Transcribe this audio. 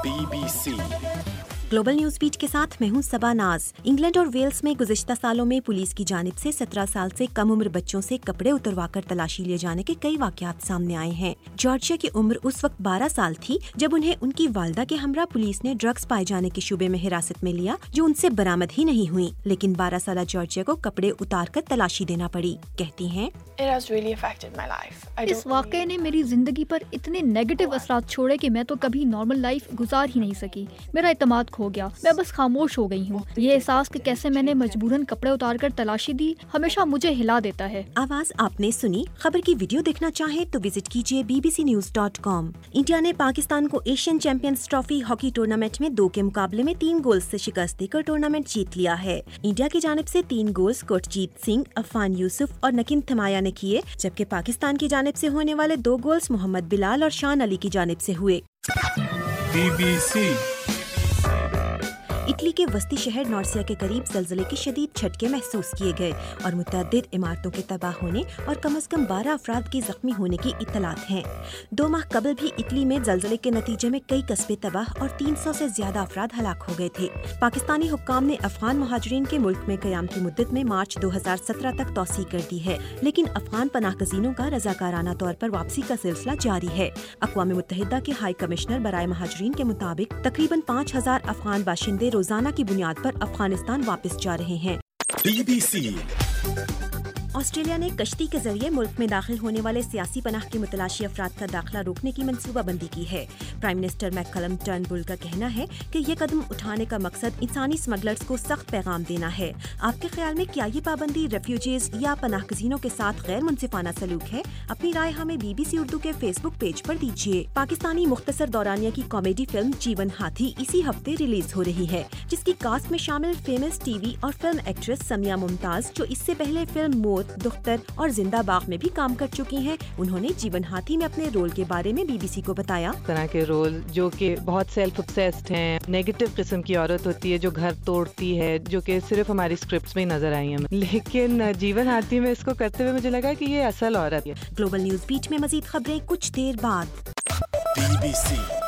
BBC global news beat के साथ मैं हूं सबा नाज। इंग्लैंड और वेल्स में गुज़िश्ता सालों में पुलिस की जानिब से 17 साल से कम उम्र बच्चों से कपड़े उतरवाकर तलाशी लिए जाने के कई वाकयात सामने आए हैं। जॉर्जिया की उम्र उस वक्त 12 साल थी जब उन्हें उनकी वालदा के हमरा पुलिस ने ड्रग्स पाए जाने के शुबे में हिरासत में लिया, जो उनसे बरामद ही नहीं हुई। लेकिन 12 साल जॉर्जिया को कपड़े उतार कर तलाशी देना पड़ी। कहती हैं, इस वाक़े ने मेरी जिंदगी पर इतने नेगेटिव असरात छोड़े कि मैं तो कभी नॉर्मल लाइफ गुजार ही नहीं सकी। मेरा एतमाद खो गया, मैं बस खामोश हो गई हूँ। ये एहसास कि कैसे मैंने मजबूरन कपड़े उतारकर तलाशी दी हमेशा मुझे हिला देता है। आवाज आपने सुनी। खबर की वीडियो देखना चाहे तो विजिट कीजिए bbcnews.com। इंडिया ने पाकिस्तान को Asian champions trophy hockey tournament में 2 के मुकाबले में 3 गोल्स से शिकस्त देकर टूर्नामेंट जीत लिया है। इंडिया की जानिब से 3 गोल्स गुरजीत सिंह, अफान यूसुफ और नकीन थमाया ने किए, जबकि पाकिस्तान की जानिब से होने वाले 2 गोल्स मोहम्मद बिलाल और शान अली की जानिब से हुए। BBC इटली के वस्ती शहर नॉर्सिया के करीब ज़लज़ले के शदीद झटके महसूस किए गए और मुतअद्दिद इमारतों के तबाह होने और कम से कम 12 अफराद के जख्मी होने की इत्तलात हैं। 2 माह कबल भी इटली में ज़लज़ले के नतीजे में कई कस्बे तबाह और 300 से ज्यादा अफराद हलाक हो गए थे। पाकिस्तानी हुक्काम ने अफगान मुहाजिरीन के मुल्क में क़याम की मुद्दत में मार्च 2017 तक तौसी कर दी है, लेकिन अफगान पनाहगज़ीनों का रज़ाकाराना तौर पर वापसी का सिलसिला जारी है। अक़वाम मुत्तहिदा के हाई कमिश्नर बराए महाजरीन के मुताबिक तकरीबन 5000 अफगान बाशिंदे रोजाना की बुनियाद पर अफगानिस्तान वापस जा रहे हैं। BBC ऑस्ट्रेलिया ने कश्ती के जरिए मुल्क में दाखिल होने वाले सियासी पनाह के मुतलाशी अफराद का दाखिला रोकने की मंसूबाबंदी की है। प्राइम मिनिस्टर मैककलम टर्नबुल का कहना है कि ये कदम उठाने का मकसद इंसानी स्मगलर्स को सख्त पैगाम देना है। आपके ख्याल में क्या ये पाबंदी रेफ्यूजीज या पनाहगज़ीनों के साथ गैर मुनसिफाना सलूक है? अपनी राय हमें BBC उर्दू के फेसबुक पेज पर दीजिए। पाकिस्तानी मुख्तसर दौरानिया की कॉमेडी फिल्म जीवन हाथी इसी हफ्ते रिलीज हो रही है, जिसकी कास्ट में शामिल फेमस टीवी और फिल्म एक्ट्रेस समिया मुमताज, जो इससे पहले फिल्म मोत, दुख्तर और जिंदा बाग में भी काम कर चुकी हैं। उन्होंने जीवन हाथी में अपने रोल के बारे में BBC को बताया। तरह के रोल जो कि बहुत सेल्फ ऑब्सेस्ड हैं, नेगेटिव किस्म की औरत होती है जो घर तोड़ती है, जो कि सिर्फ हमारी स्क्रिप्ट्स में ही नजर आई है, लेकिन जीवन हाथी में इसको करते हुए मुझे लगा कि ये असल औरत है। ग्लोबल न्यूज बीट में मजीद खबरें कुछ देर बाद। BBC